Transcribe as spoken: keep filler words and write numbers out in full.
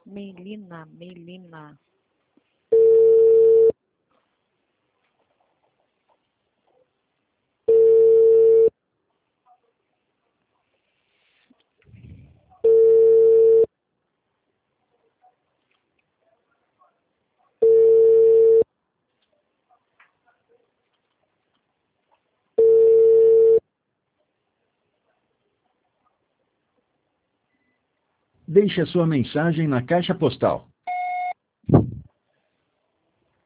Melina, Melina. Deixe a sua mensagem na caixa postal